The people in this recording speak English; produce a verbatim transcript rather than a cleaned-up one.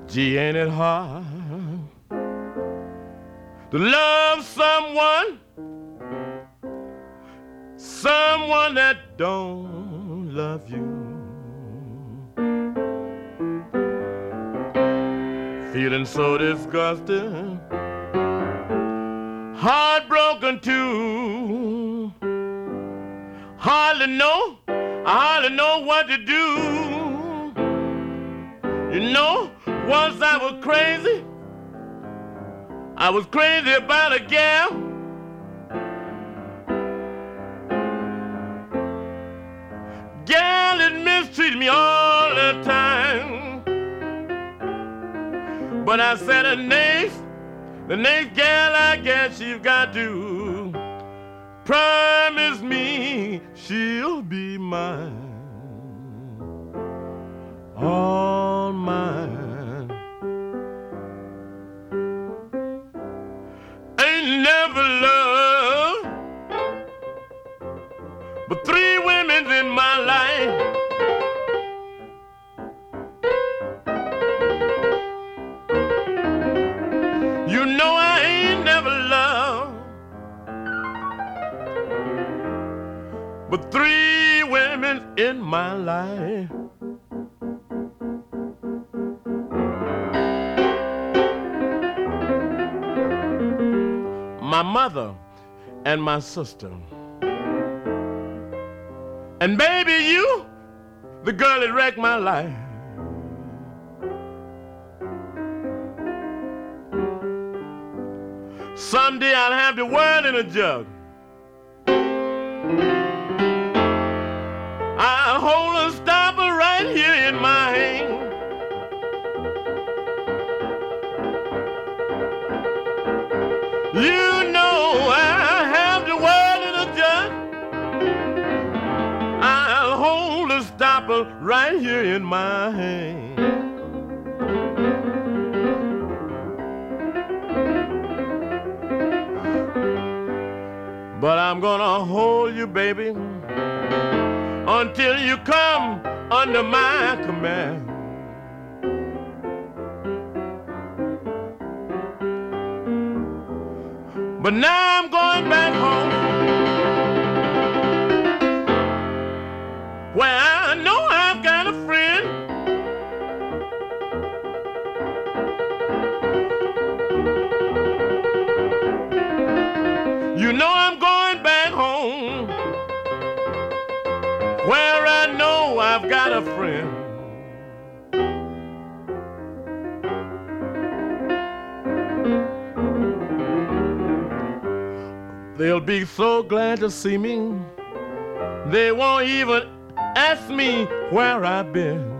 Gee, ain't it hard to love someone, someone that don't love you? Feeling so disgusted, heartbroken too. Hardly know, I hardly know what to do. You know, once I was crazy, I was crazy about a gal. Gal that mistreated me all the time. But I said the next, the next gal I get, she's got to promise me she'll be mine, all mine. Ain't never loved but three women in my life. You know I ain't never loved but three women in my life. My mother and my sister. And baby, you, the girl that wrecked my life. Someday I'll have the world in a jug. I'll hold a stopper right here in my hand. You know I have the world in a jug. I'll hold a stopper right here in my hand. But I'm gonna hold you, baby, until you come under my command. But now I'm going back home, where I know I've got a friend. You know I'm going back home, where I know I've got a friend. They'll be so glad to see me, they won't even ask me where I've been.